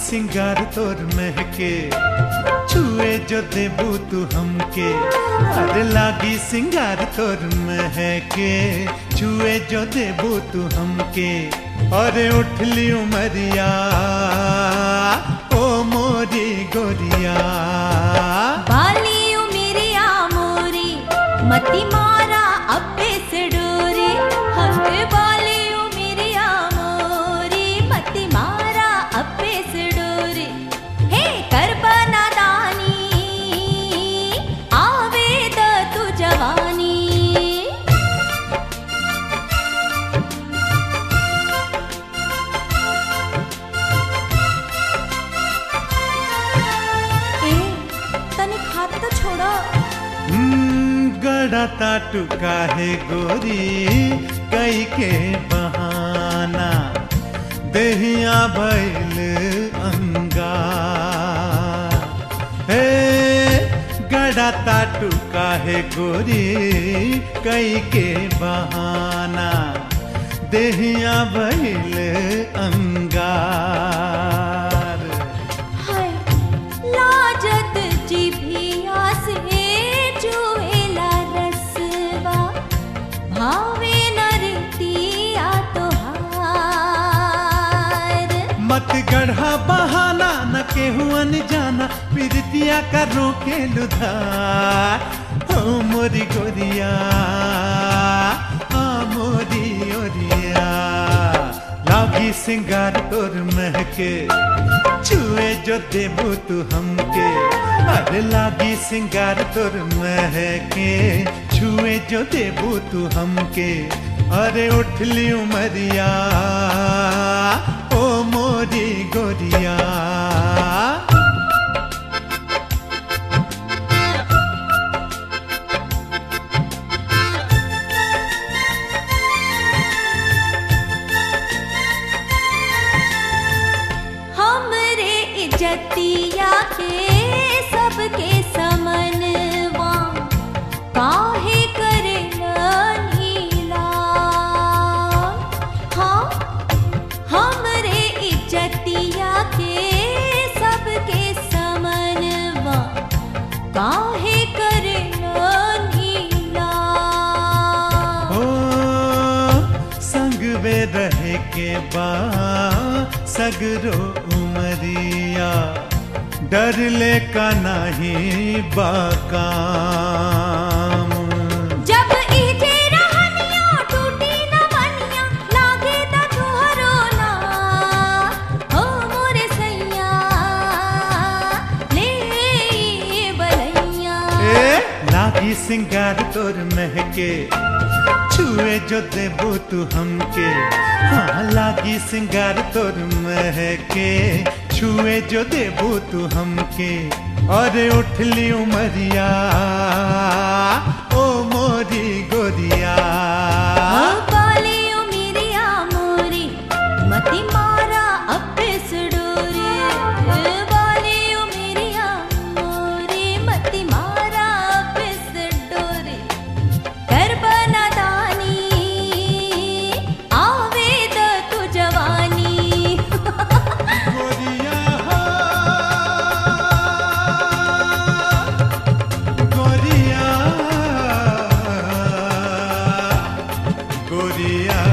सिंगार तोर महके, छुए जो देबू तू हमके। अरे लागी सिंगार तोर महके, छुए जो देबू तू हमके। अरे उठली उमरिया ओ मोरी गोरिया, बाली उमरिया मोरी मती मारा अब्बे से डोरी। हमें बाली उमरिया मोरी मती मारा अब्बे से डोरी। हे कर बना दानी आवेद तू जवानी। हाथ तो छोड़ो। गड़ा ताटू काहे गोरी कई के बहाना, देहिया भइल अंगार। हे गड़ा ताटू काहे गोरी कई के बहाना, देहिया भइल अंगार। हाय लाजत जिभिया से जुएला रसवा, भावे नरतिया तोहार। मत गढ़ा बहाना न केहू अनजाना, प्रीतिया का रोके लुधार। ओ मोरी गोरिया आ मोरी ओरिया, लागी सिंगार तोर महके, छुए जो देबू तू हमके। अरे लागी सिंगार तोर महके, छुए जो देबू तू हमके। अरे उठली उमरिया ओ मोरी गोरिया। हमरे इज्जतिया के सबके समनवा, काहे करे नीला। हाँ हमरे इज्जतिया के सबके समनवा, काहे करे नीला। ओ संग में रहे के बा सगरो उमरिया, डर ले का नहीं बाकाम। जब इजे रहनिया टूटी न बनिया, लागे ता तुहरो ना हो मोरे सैया ले बलैया। ए लागी सिंगार तोर महके, छुए जो देबू तू हमके। हाँ लागी सिंगार तोर महके, छुए जो देबू तू हमके। और उठली उमरिया ओ मोरी गोरिया, बाली उमरिया मोरी मती मारा अब्बे से डोरी। बाली उमरिया मोरी मती मारा अब्बे से डोरी। कर बना दानी आवेद तू जवानी। गोरिया गोरिया गोरिया।